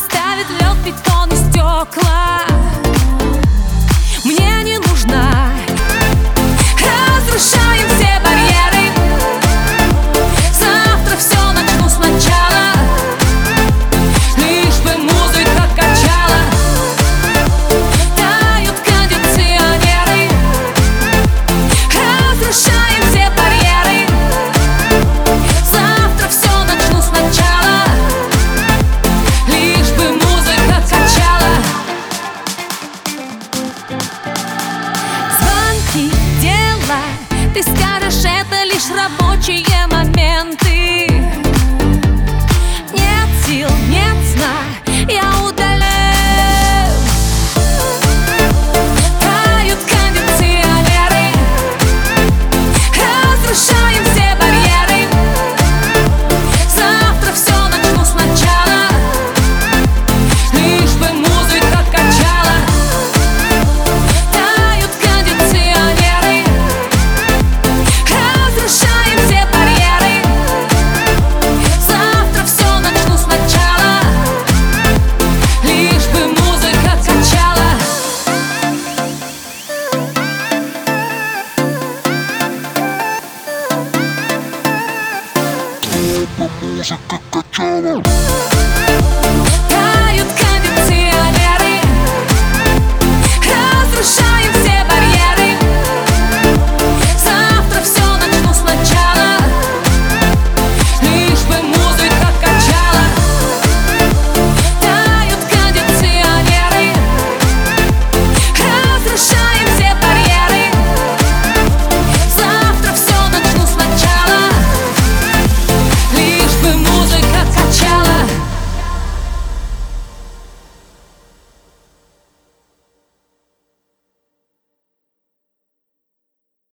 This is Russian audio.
ставит лед, бетон и стекла. Мне не нужна. Разрушаем все барьеры. Завтра все начну сначала. Лишь бы музыка качала. Тают кондиционеры. Разрушаем все барьеры. Завтра все начну сначала. Лишь бы музыка качала. Звонки, дела, ты скажешь, это лишь рабочие моменты. Нет сил, нет сна, я удаляю. Тают кондиционеры. Разрушаем все барьеры. Завтра все начну сначала. Лишь бы музыка качала. Тают кондиционеры. Разрушаем все барьеры. Завтра все начну сначала. Лишь бы музыка качала. Музыка качала.